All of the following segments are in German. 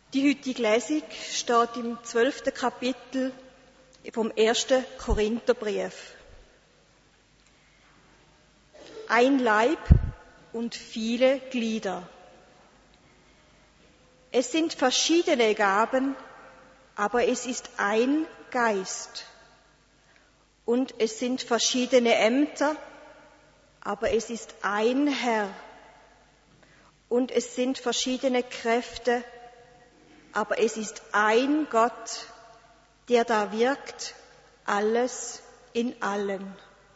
Die heutige Lesung steht im 12. Kapitel vom 1. Korintherbrief. Ein Leib und viele Glieder. Es sind verschiedene Gaben, aber es ist ein Geist. Und es sind verschiedene Ämter, aber es ist ein Herr. Und es sind verschiedene Kräfte, aber es ist ein Gott, der da wirkt, alles in allen.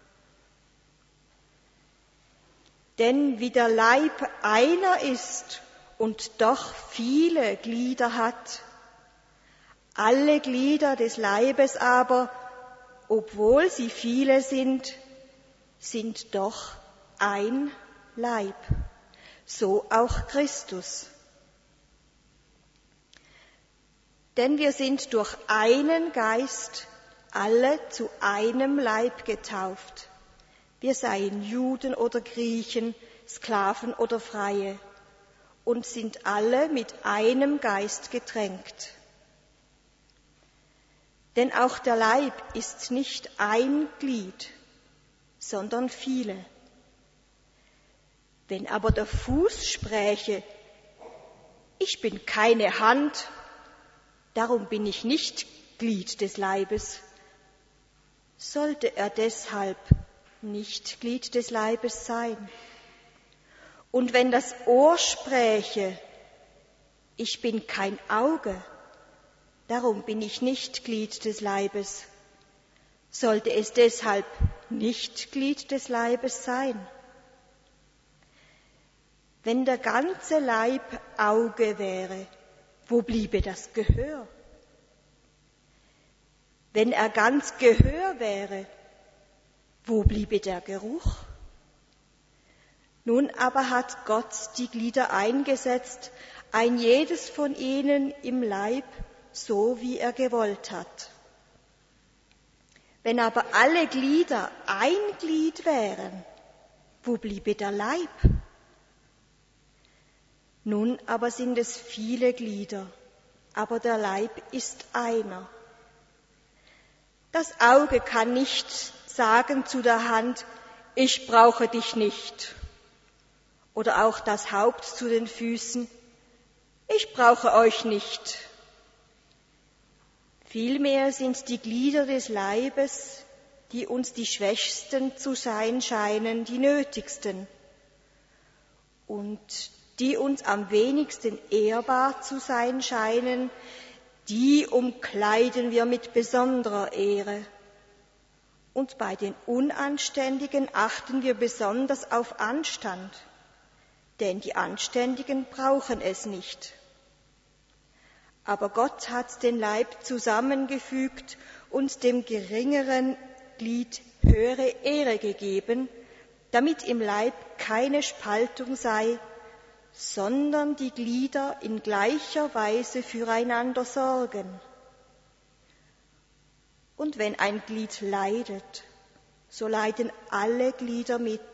Denn wie der Leib einer ist und doch viele Glieder hat, alle Glieder des Leibes aber, obwohl sie viele sind, sind doch ein Leib, so auch Christus. Denn wir sind durch einen Geist alle zu einem Leib getauft. Wir seien Juden oder Griechen, Sklaven oder Freie, und sind alle mit einem Geist getränkt. Denn auch der Leib ist nicht ein Glied, sondern viele. Wenn aber der Fuß spräche, ich bin keine Hand, darum bin ich nicht Glied des Leibes, sollte er deshalb nicht Glied des Leibes sein. Und wenn das Ohr spräche, ich bin kein Auge, darum bin ich nicht Glied des Leibes, sollte es deshalb nicht Glied des Leibes sein. Wenn der ganze Leib Auge wäre, wo bliebe das Gehör? Wenn er ganz Gehör wäre, wo bliebe der Geruch? Nun aber hat Gott die Glieder eingesetzt, ein jedes von ihnen im Leib, so wie er gewollt hat. Wenn aber alle Glieder ein Glied wären, wo bliebe der Leib? Nun aber sind es viele Glieder, aber der Leib ist einer. Das Auge kann nicht sagen zu der Hand, ich brauche dich nicht. Oder auch das Haupt zu den Füßen, ich brauche euch nicht. Vielmehr sind die Glieder des Leibes, die uns die Schwächsten zu sein scheinen, die nötigsten. Und die uns am wenigsten ehrbar zu sein scheinen, die umkleiden wir mit besonderer Ehre. Und bei den Unanständigen achten wir besonders auf Anstand, denn die Anständigen brauchen es nicht. Aber Gott hat den Leib zusammengefügt und dem geringeren Glied höhere Ehre gegeben, damit im Leib keine Spaltung sei, sondern die Glieder in gleicher Weise füreinander sorgen. Und wenn ein Glied leidet, so leiden alle Glieder mit.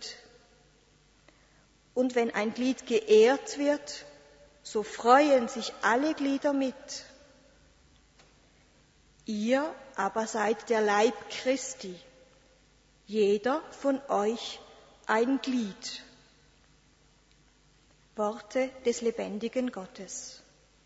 Und wenn ein Glied geehrt wird, so freuen sich alle Glieder mit. Ihr aber seid der Leib Christi, jeder von euch ein Glied. Worte des lebendigen Gottes.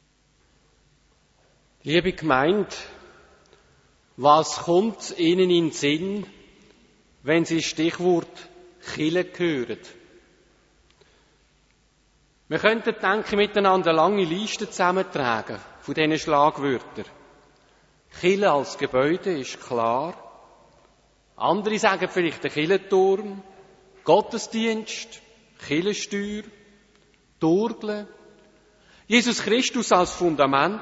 Liebe Gemeinde, was kommt Ihnen in den Sinn, wenn Sie das Stichwort Kirche hören? Wir könnten, denke ich, miteinander eine lange Liste zusammentragen von diesen Schlagwörtern. Kirche als Gebäude ist klar. Andere sagen vielleicht der Kirchenturm, Gottesdienst, Kirchensteuer, die Orgel, Jesus Christus als Fundament,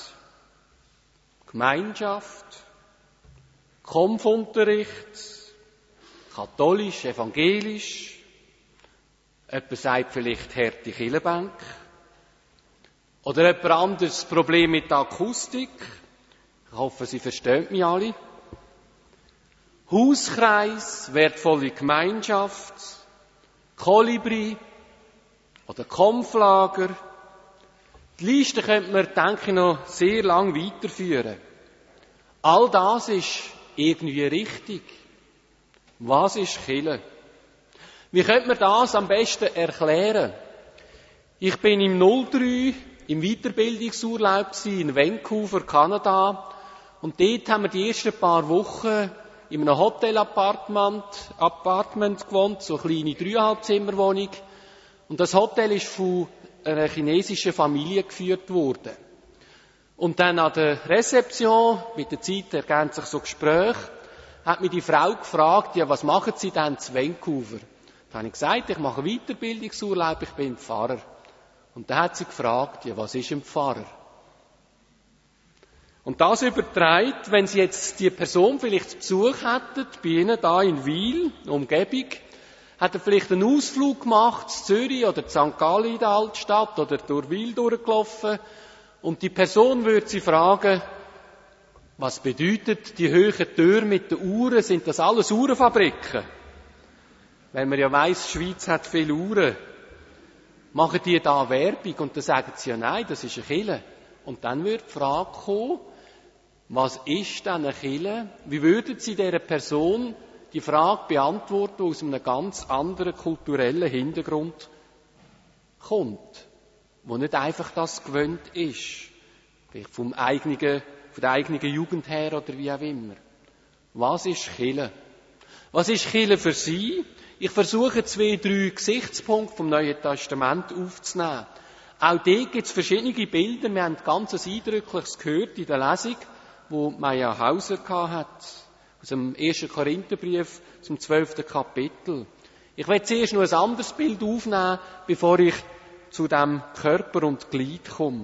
Gemeinschaft, Konfunterricht, katholisch, evangelisch, jemand sagt vielleicht harte Kirchenbank, oder jemand anderes Problem mit der Akustik, ich hoffe, Sie verstehen mich alle, Hauskreis, wertvolle Gemeinschaft, Kolibri oder Kampflager, Die Liste könnte man, denke ich, noch sehr lang weiterführen. All das ist irgendwie richtig. Was ist Kirche? Wie könnte man das am besten erklären? Ich bin im 03 im Weiterbildungsurlaub in Vancouver, Kanada. Und dort haben wir die ersten paar Wochen in einem Hotel-Appartement gewohnt, so eine kleine 3,5-Zimmer-Wohnung. Und das Hotel ist von einer chinesischen Familie geführt worden. Und dann an der Rezeption, mit der Zeit ergeben sich so Gespräche, hat mich die Frau gefragt, ja, was machen Sie denn zu Vancouver? Da habe ich gesagt, ich mache Weiterbildungsurlaub, ich bin Pfarrer. Und dann hat sie gefragt, ja, was ist ein Pfarrer? Und das übertreibt, wenn Sie jetzt die Person vielleicht zu Besuch hätten, bei Ihnen da in Wil, Umgebung, hat er vielleicht einen Ausflug gemacht, in Zürich oder in St. Gallen in der Altstadt oder durch Wil durchgelaufen, und die Person würde Sie fragen, was bedeutet die hohen Türen mit den Uhren? Sind das alles Uhrenfabriken? Weil man ja weiss, die Schweiz hat viele Uhren. Machen die da Werbung? Und dann sagen sie ja, nein, das ist eine Kirche. Und dann würde die Frage kommen, was ist denn eine Kirche? Wie würden Sie dieser Person die Frage beantworten, die aus einem ganz anderen kulturellen Hintergrund kommt, wo nicht einfach das gewöhnt ist, vielleicht von der eigenen Jugend her oder wie auch immer. Was ist Kirche? Was ist Kirche für Sie? Ich versuche 2-3 Gesichtspunkte vom Neuen Testament aufzunehmen. Auch dort gibt es verschiedene Bilder. Wir haben ganz Eindrückliches gehört in der Lesung, wo Maja Hauser hat, aus dem 1. Korintherbrief zum 12. Kapitel. Ich will zuerst noch ein anderes Bild aufnehmen, bevor ich zu dem Körper und Glied komme.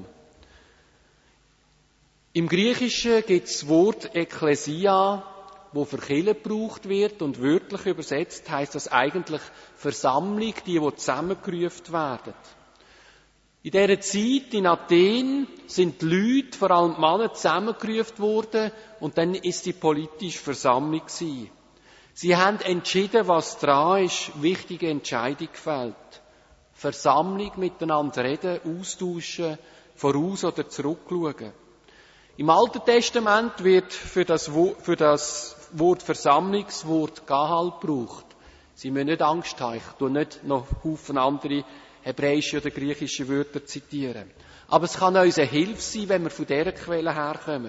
Im Griechischen gibt es das Wort Ekklesia, wo für Kirche gebraucht wird, und wörtlich übersetzt heisst das eigentlich Versammlung, die zusammengerufen werden. In dieser Zeit in Athen sind die Leute, vor allem die Männer, zusammengerufen worden, und dann ist die politische Versammlung gewesen. Sie haben entschieden, was dran ist, wichtige Entscheidung gefällt. Versammlung, miteinander reden, austauschen, voraus oder zurückschauen. Im Alten Testament wird für das Wort Versammlung das Wort Gahal gebraucht. Sie müssen nicht Angst haben, ich tue nicht noch Haufen andere hebräische oder griechische Wörter zitieren. Aber es kann uns eine Hilfe sein, wenn wir von dieser Quelle herkommen.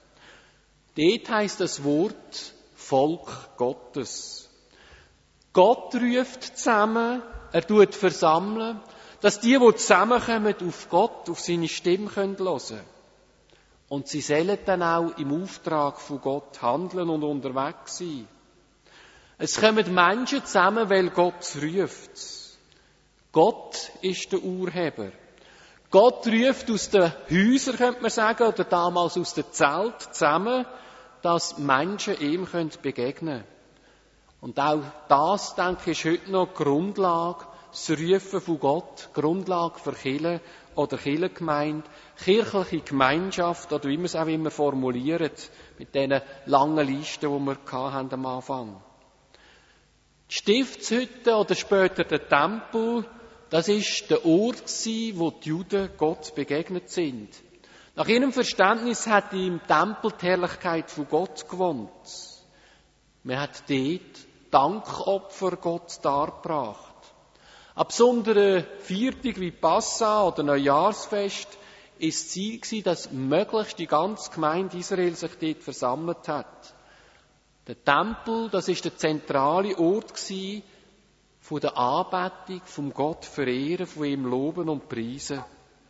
Dort heisst das Wort Volk Gottes. Gott ruft zusammen, er tut versammeln, dass die zusammenkommen, auf Gott, auf seine Stimme hören können. Und sie sollen dann auch im Auftrag von Gott handeln und unterwegs sein. Es kommen Menschen zusammen, weil Gott ruft. Gott ist der Urheber. Gott ruft aus den Häusern, könnte man sagen, oder damals aus den Zelten zusammen, dass Menschen ihm begegnen können. Und auch das, denke ich, ist heute noch Grundlage, das Rufen von Gott, Grundlage für Kirche oder Kirchengemeinde, kirchliche Gemeinschaft, oder wie man es auch immer formuliert, mit diesen langen Listen, die wir hatten am Anfang. Die Stiftshütte oder später der Tempel, das ist der Ort gewesen, wo die Juden Gott begegnet sind. Nach ihrem Verständnis hat im Tempel die Herrlichkeit von Gott gewohnt. Man hat dort Dankopfer Gott dargebracht. An besonderen Viertag wie Passa oder Neujahrsfest ist das Ziel gewesen, dass möglichst die ganze Gemeinde Israel sich dort versammelt hat. Der Tempel, das ist der zentrale Ort gewesen, von der Anbetung, vom Gott verehren, von ihm loben und preisen.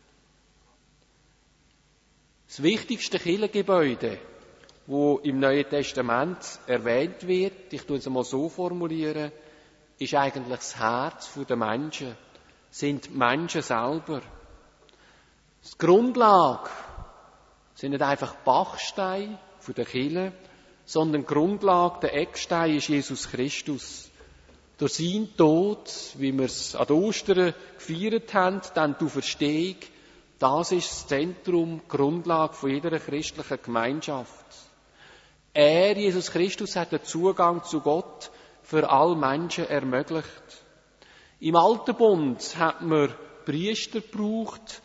Das wichtigste Kirchengebäude, wo im Neuen Testament erwähnt wird, ich tue es einmal so formulieren, ist eigentlich das Herz der Menschen, sind die Menschen selber. Die Grundlage sind nicht einfach Bachsteine von der Kirche, sondern die Grundlage, der Eckstein ist Jesus Christus. Durch seinen Tod, wie wir es an Ostern gefeiert haben, dann die Auferstehung, das ist das Zentrum, die Grundlage von jeder christlichen Gemeinschaft. Er, Jesus Christus, hat den Zugang zu Gott für alle Menschen ermöglicht. Im Alten Bund hat man Priester gebraucht,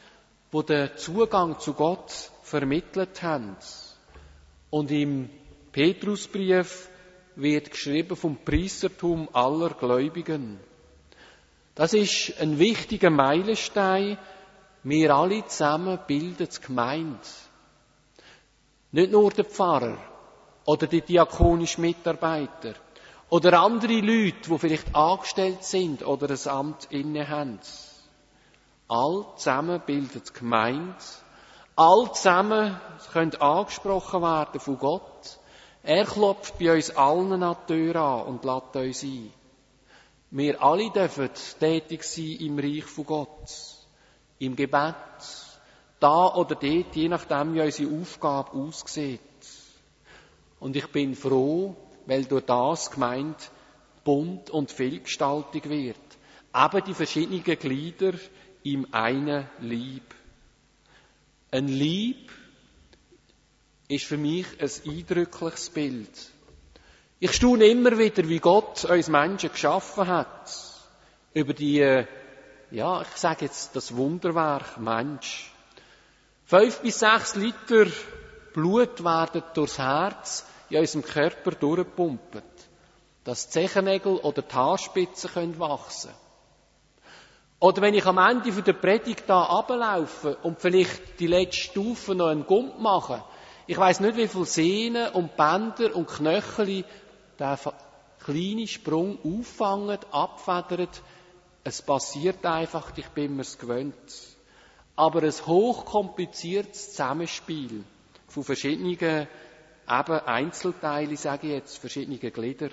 die den Zugang zu Gott vermittelt haben. Und im Petrusbrief wird geschrieben vom Priestertum aller Gläubigen. Das ist ein wichtiger Meilenstein. Wir alle zusammen bilden die Gemeinde. Nicht nur der Pfarrer oder die diakonischen Mitarbeiter oder andere Leute, die vielleicht angestellt sind oder ein Amt innehaben. All zusammen bilden die Gemeinde. All zusammen können angesprochen werden von Gott. Er klopft bei uns allen an die Tür an und lädt uns ein. Wir alle dürfen tätig sein im Reich von Gott. Im Gebet. Da oder dort, je nachdem, wie unsere Aufgabe aussieht. Und ich bin froh, weil durch das Gemeinde bunt und vielgestaltig wird. Eben die verschiedenen Glieder im einen Leib. Ein Leib ist für mich ein eindrückliches Bild. Ich staune immer wieder, wie Gott uns Menschen geschaffen hat. Über die, ich sage jetzt das Wunderwerk Mensch. 5 bis 6 Liter Blut werden durchs Herz in unserem Körper durchgepumpt, dass die Zechennägel oder die Haarspitzen wachsen können. Oder wenn ich am Ende der Predigt da runterlaufe und vielleicht die letzte Stufe noch einen Gump mache, ich weiss nicht, wie viele Sehnen und Bänder und Knöchel der kleine Sprung auffangen, abfedern. Es passiert einfach, ich bin mir's gewöhnt. Aber ein hochkompliziertes Zusammenspiel von verschiedenen eben Einzelteilen, sage ich jetzt, verschiedene Glieder.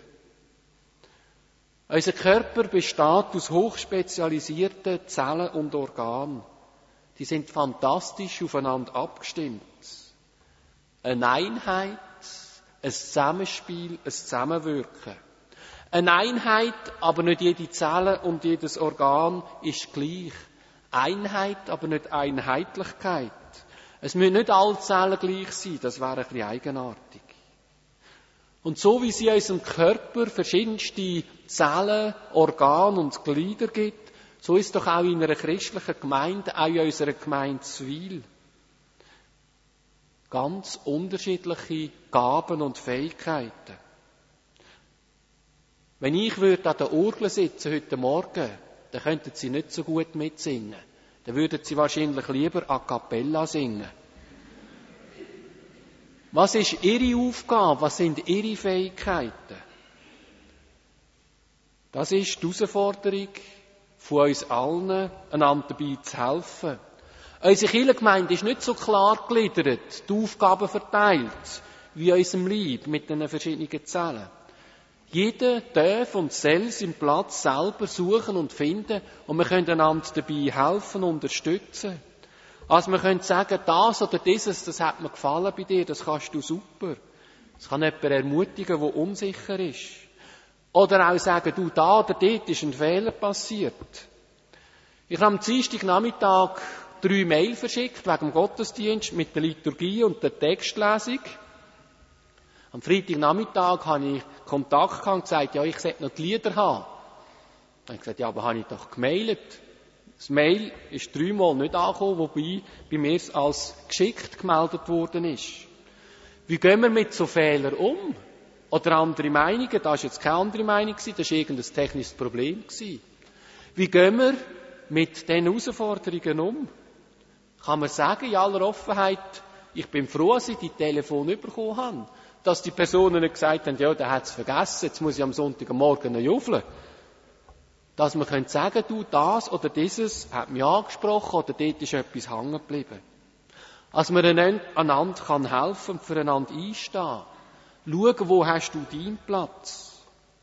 Unser Körper besteht aus hochspezialisierten Zellen und Organen. Die sind fantastisch aufeinander abgestimmt. Eine Einheit, ein Zusammenspiel, ein Zusammenwirken. Eine Einheit, aber nicht jede Zelle und jedes Organ ist gleich. Einheit, aber nicht Einheitlichkeit. Es müssen nicht alle Zellen gleich sein, das wäre ein bisschen eigenartig. Und so wie es in unserem Körper verschiedenste Zellen, Organe und Glieder gibt, so ist es doch auch in einer christlichen Gemeinde, auch in unserer Gemeinde Zwil. Ganz unterschiedliche Gaben und Fähigkeiten. Wenn ich an der Orgel sitzen heute Morgen, dann könnten Sie nicht so gut mitsingen. Dann würden Sie wahrscheinlich lieber a cappella singen. Was ist Ihre Aufgabe? Was sind Ihre Fähigkeiten? Das ist die Herausforderung von uns allen, einander dabei zu helfen. Unsere Kirchengemeinde ist nicht so klar gegliedert, die Aufgaben verteilt, wie in unserem Leib mit den verschiedenen Zellen. Jeder darf und soll seinen Platz selber suchen und finden und wir können einander dabei helfen, unterstützen. Also wir können sagen, das oder dieses, das hat mir gefallen bei dir, das kannst du super. Das kann jemand ermutigen, der unsicher ist. Oder auch sagen, du, da oder dort ist ein Fehler passiert. Ich habe am Dienstagnachmittag 3 Mail verschickt, wegen dem Gottesdienst, mit der Liturgie und der Textlesung. Am Freitagnachmittag habe ich Kontakt gehabt und gesagt, ja, ich sollte noch die Lieder haben. Dann habe ich gesagt, ja, aber habe ich doch gemailt. Das Mail ist 3-mal nicht angekommen, wobei bei mir es als geschickt gemeldet worden ist. Wie gehen wir mit so Fehlern um? Oder andere Meinungen? Das war jetzt keine andere Meinung, das war irgendein technisches Problem. Wie gehen wir mit diesen Herausforderungen um? Kann man sagen, in aller Offenheit, ich bin froh, dass ich die Telefone bekommen habe. Dass die Personen nicht gesagt haben, ja, der hat es vergessen, jetzt muss ich am Sonntagmorgen noch juffeln. Dass man sagen könnte, du, das oder dieses hat mich angesprochen oder dort ist etwas hängen geblieben. Dass man einander helfen kann und füreinander einstehen. Schauen, wo hast du deinen Platz.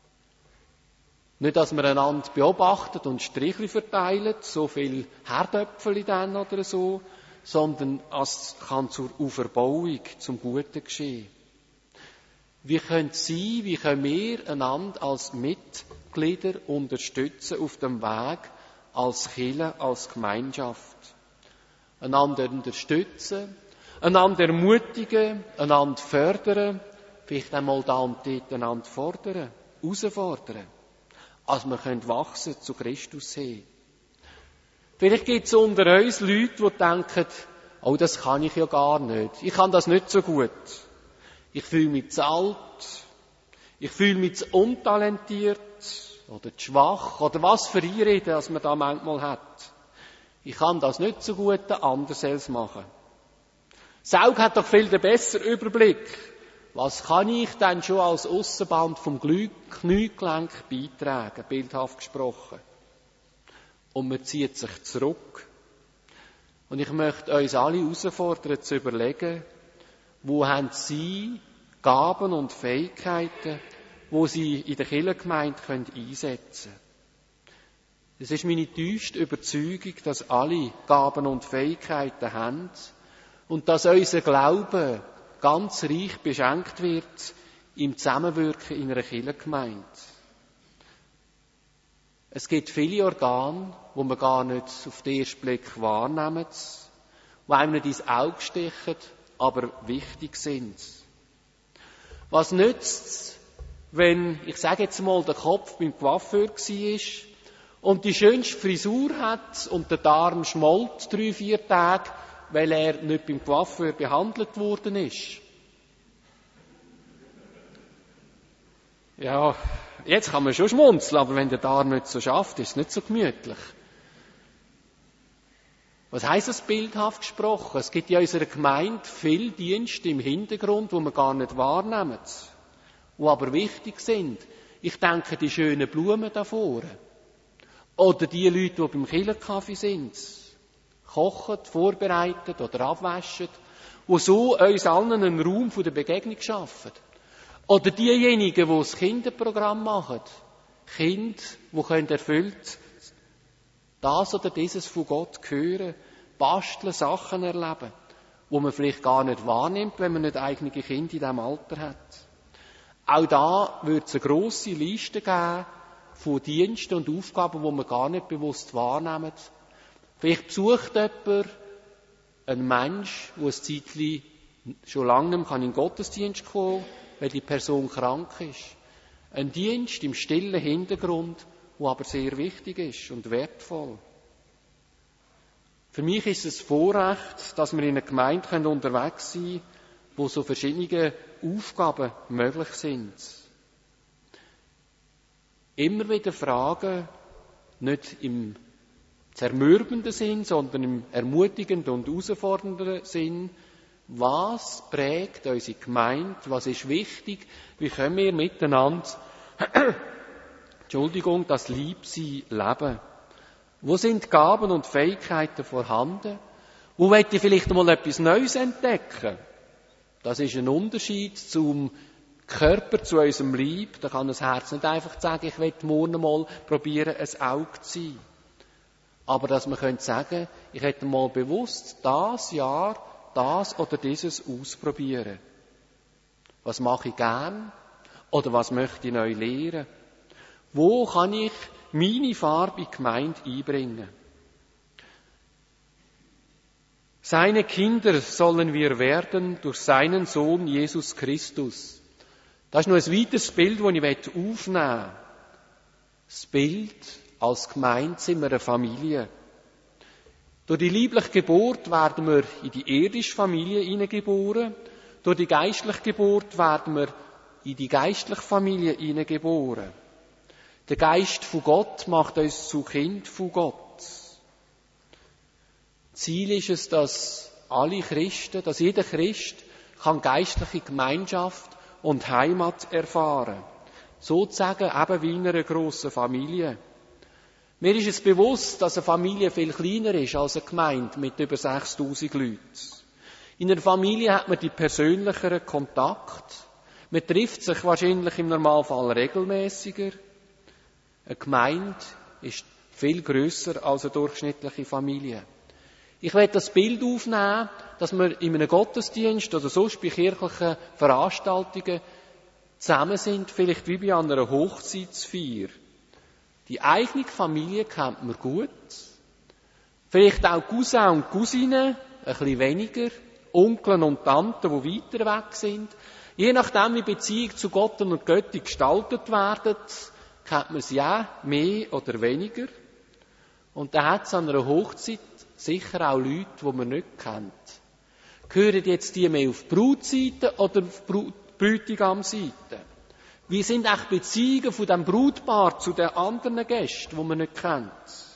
Nicht, dass man einander beobachtet und Strichli verteilt, so viel Herdöpfel dann oder so, sondern es kann zur Auferbauung, zum Guten geschehen. Wie können wir einander als Mitglieder unterstützen auf dem Weg, als Kirche, als Gemeinschaft? Einander unterstützen, einander ermutigen, einander fördern, vielleicht einmal da und dort einander fordern, herausfordern, als wir wachsen zu Christus hin. Vielleicht gibt es unter uns Leute, die denken, oh, das kann ich ja gar nicht. Ich kann das nicht so gut. Ich fühle mich zu alt. Ich fühle mich zu untalentiert oder zu schwach oder was für Einreden, das man da manchmal hat. Ich kann das nicht so gut, der andere soll es machen. Das Auge hat doch viel den besseren Überblick. Was kann ich denn schon als Aussenband vom Kniegelenk beitragen, bildhaft gesprochen? Und man zieht sich zurück. Und ich möchte uns alle herausfordern, zu überlegen, wo haben Sie Gaben und Fähigkeiten, wo Sie in der Kirchengemeinde einsetzen können. Es ist meine tiefste Überzeugung, dass alle Gaben und Fähigkeiten haben und dass unser Glaube ganz reich beschenkt wird im Zusammenwirken in einer Kirchengemeinde. Es gibt viele Organe, die man gar nicht auf den ersten Blick wahrnimmt, die einem nicht ins Auge stechen, aber wichtig sind. Was nützt es, wenn, ich sage jetzt mal, der Kopf beim Coiffeur war und die schönste Frisur hat und der Darm schmollt 3-4 Tage, weil er nicht beim Coiffeur behandelt worden ist? Ja, jetzt kann man schon schmunzeln, aber wenn der Darm nicht so schafft, ist es nicht so gemütlich. Was heisst das bildhaft gesprochen? Es gibt ja in unserer Gemeinde viel Dienste im Hintergrund, die wir gar nicht wahrnehmen, die aber wichtig sind. Ich denke, die schönen Blumen da vorne. Oder die Leute, die beim Kirchenkaffee sind. Kochen, vorbereiten oder abwaschen. Die so uns allen einen Raum der Begegnung schaffen. Oder diejenigen, die das Kinderprogramm machen. Kinder, die erfüllt das oder dieses von Gott hören, basteln, Sachen erleben, die man vielleicht gar nicht wahrnimmt, wenn man nicht eigene Kinder in diesem Alter hat. Auch da wird es eine grosse Liste geben von Diensten und Aufgaben, die man gar nicht bewusst wahrnimmt. Vielleicht besucht jemand einen Mensch, der ein Zeitchen schon lange nicht mehr in den Gottesdienst kommen kann, weil die Person krank ist. Ein Dienst im stillen Hintergrund, der aber sehr wichtig ist und wertvoll. Für mich ist es ein Vorrecht, dass wir in einer Gemeinde unterwegs sein können, wo so verschiedene Aufgaben möglich sind. Immer wieder fragen, nicht im zermürbenden Sinn, sondern im ermutigenden und herausfordernden Sinn, was prägt unsere Gemeinde, was ist wichtig, wie können wir miteinander das Liebsein leben. Wo sind Gaben und Fähigkeiten vorhanden? Wo möchte ich vielleicht mal etwas Neues entdecken? Das ist ein Unterschied zum Körper, zu unserem Leib. Da kann das Herz nicht einfach sagen, ich will morgen mal probieren, ein Auge zu sein. Aber dass man sagen könnte, ich hätte mal bewusst das Jahr das oder dieses ausprobieren. Was mache ich gern? Oder was möchte ich neu lernen? Wo kann ich meine Farbe in die Gemeinde einbringen? Seine Kinder sollen wir werden durch seinen Sohn Jesus Christus. Das ist noch ein weiteres Bild, das ich aufnehmen möchte. Das Bild, als Gemeinde sind wir eine Familie. Durch die liebliche Geburt werden wir in die irdische Familie hineingeboren. Durch die geistliche Geburt werden wir in die geistliche Familie hineingeboren. Der Geist von Gott macht uns zu Kind von Gott. Ziel ist es, dass alle Christen, dass jeder Christ kann geistliche Gemeinschaft und Heimat erfahren. Sozusagen eben wie in einer grossen Familie. Mir ist es bewusst, dass eine Familie viel kleiner ist als eine Gemeinde mit über 6000 Leuten. In einer Familie hat man die persönlicheren Kontakt. Man trifft sich wahrscheinlich im Normalfall regelmäßiger. Eine Gemeinde ist viel grösser als eine durchschnittliche Familie. Ich werde das Bild aufnehmen, dass wir in einem Gottesdienst oder sonst bei kirchlichen Veranstaltungen zusammen sind, vielleicht wie bei einer Hochzeitsfeier. Die eigene Familie kennt man gut. Vielleicht auch Cousin und Cousinen, ein bisschen weniger. Onkel und Tanten, die weiter weg sind. Je nachdem, wie Beziehung zu Gott und Götti gestaltet werden, kennt man sie auch mehr oder weniger. Und da hat es an einer Hochzeit sicher auch Leute, die man nicht kennt. Gehören jetzt die mehr auf die Brutseite oder auf die Bräutigamseite? Wie sind eigentlich die Beziehungen von dem Brautpaar zu den anderen Gästen, die man nicht kennt?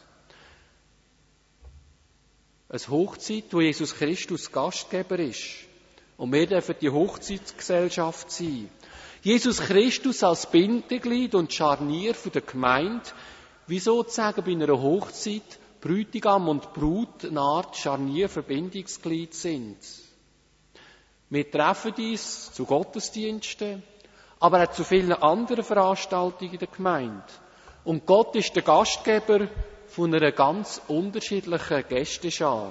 Eine Hochzeit, wo Jesus Christus Gastgeber ist. Und wir dürfen die Hochzeitsgesellschaft sein. Jesus Christus als Bindeglied und Scharnier der Gemeinde, wie sozusagen bei einer Hochzeit Bräutigam und Brut eine Art Scharnier, Verbindungsglied sind. Wir treffen uns zu Gottesdiensten, aber auch zu vielen anderen Veranstaltungen in der Gemeinde. Und Gott ist der Gastgeber von einer ganz unterschiedlichen Gästeschar.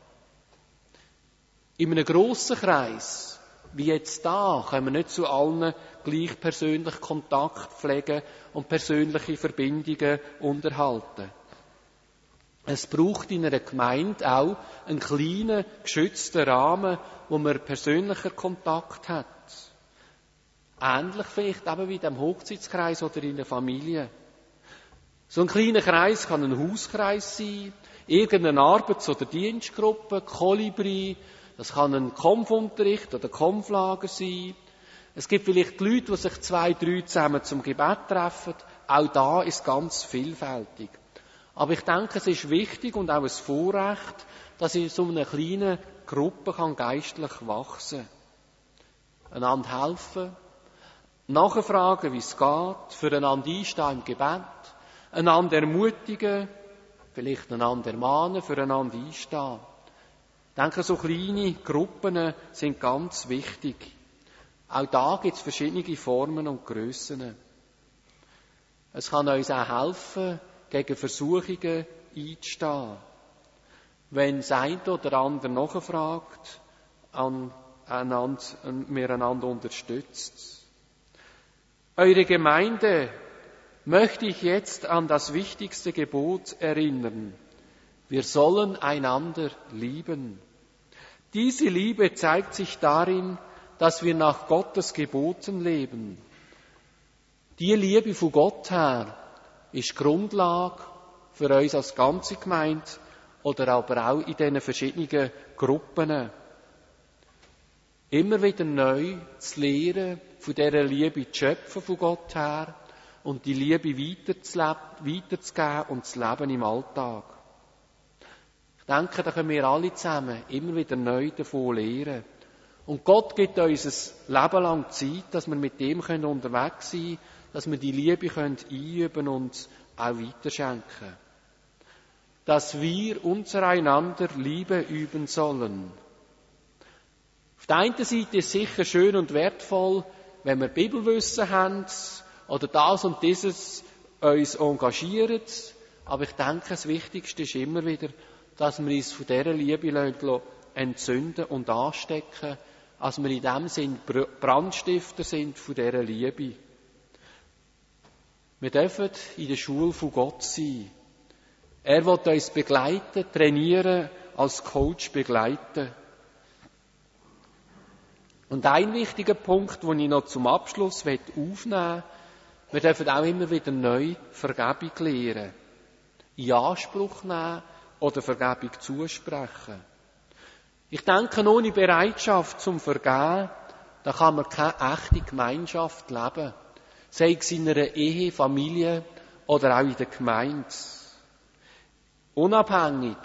In einem grossen Kreis, wie jetzt da, können wir nicht zu allen gleich persönlich Kontakt pflegen und persönliche Verbindungen unterhalten. Es braucht in einer Gemeinde auch einen kleinen, geschützten Rahmen, wo man persönlicher Kontakt hat. Ähnlich vielleicht eben wie in dem Hochzeitskreis oder in der Familie. So ein kleiner Kreis kann ein Hauskreis sein, irgendeine Arbeits- oder Dienstgruppe, Kolibri, das kann ein Konfunterricht oder Konflager sein. Es gibt vielleicht Leute, die sich 2, 3 zusammen zum Gebet treffen. Auch da ist ganz vielfältig. Aber ich denke, es ist wichtig und auch ein Vorrecht, dass in so einer kleinen Gruppe geistlich wachsen kann. Einander helfen, nachfragen, wie es geht, füreinander einstehen im Gebet, einander ermutigen, vielleicht einander ermahnen, füreinander einstehen. Ich denke, so kleine Gruppen sind ganz wichtig. Auch da gibt es verschiedene Formen und Grössen. Es kann uns auch helfen, gegen Versuchungen einzustehen. Wenn das eine oder andere nachfragt, wir einander unterstützt. Eure Gemeinde möchte ich jetzt an das wichtigste Gebot erinnern. Wir sollen einander lieben. Diese Liebe zeigt sich darin, dass wir nach Gottes Geboten leben. Die Liebe von Gott her ist Grundlage für uns als ganze Gemeinde oder aber auch in diesen verschiedenen Gruppen. Immer wieder neu zu lernen, von dieser Liebe zu schöpfen von Gott her und die Liebe weiterzugeben und zu leben im Alltag. Ich denke, da können wir alle zusammen immer wieder neu davon lernen. Und Gott gibt uns ein Leben lang Zeit, dass wir mit ihm unterwegs sein können, dass wir die Liebe einüben und auch weiterschenken. Dass wir untereinander Liebe üben sollen. Auf der einen Seite ist es sicher schön und wertvoll, wenn wir Bibelwissen haben oder das und dieses uns engagieren. Aber ich denke, das Wichtigste ist immer wieder, dass wir uns von dieser Liebe entzünden und anstecken, als wir in dem Sinn Brandstifter sind von dieser Liebe. Wir dürfen in der Schule von Gott sein. Er will uns begleiten, trainieren, als Coach begleiten. Und ein wichtiger Punkt, den ich noch zum Abschluss aufnehmen will, wir dürfen auch immer wieder neu Vergebung lehren. In Anspruch nehmen oder Vergebung zusprechen. Ich denke, ohne Bereitschaft zum Vergeben, da kann man keine echte Gemeinschaft leben. Sei es in einer Ehe, Familie oder auch in der Gemeinde. Unabhängig,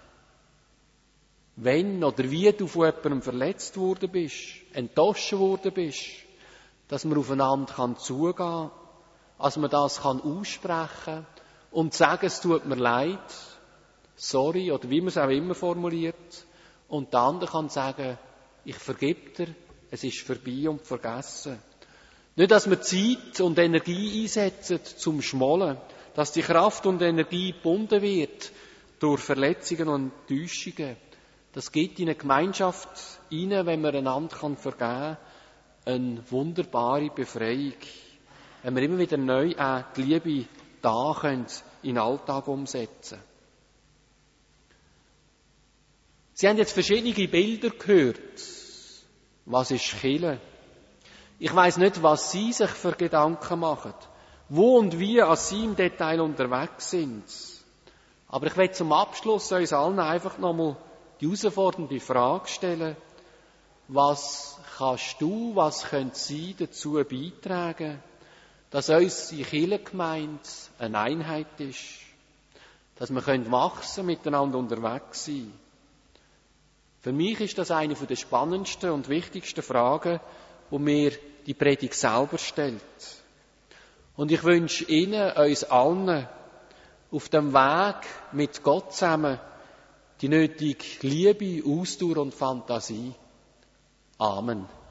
wenn oder wie du von jemandem verletzt worden bist, enttäuscht worden bist, dass man aufeinander zugehen kann, dass man das aussprechen kann und sagen, es tut mir leid, sorry, oder wie man es auch immer formuliert, und der andere kann sagen, ich vergebe dir, es ist vorbei und vergessen. Nicht, dass wir Zeit und Energie einsetzen zum Schmollen, dass die Kraft und Energie gebunden wird durch Verletzungen und Täuschungen. Das gibt in eine Gemeinschaft hinein, wenn man einander vergeben kann, eine wunderbare Befreiung. Wenn wir immer wieder neu die Liebe da können, in den Alltag umsetzen. Sie haben jetzt verschiedene Bilder gehört. Was ist Kirche? Ich weiss nicht, was Sie sich für Gedanken machen, wo und wie Sie im Detail unterwegs sind. Aber ich will zum Abschluss uns allen einfach nochmal die herausfordernde Frage stellen, was kannst du, was könnt Sie dazu beitragen, dass unsere Kirchengemeinde eine Einheit ist, dass wir wachsen, miteinander unterwegs sein. Für mich ist das eine der spannendsten und wichtigsten Fragen, die mir die Predigt selber stellt. Und ich wünsche Ihnen, uns allen, auf dem Weg mit Gott zusammen, die nötige Liebe, Ausdauer und Fantasie. Amen.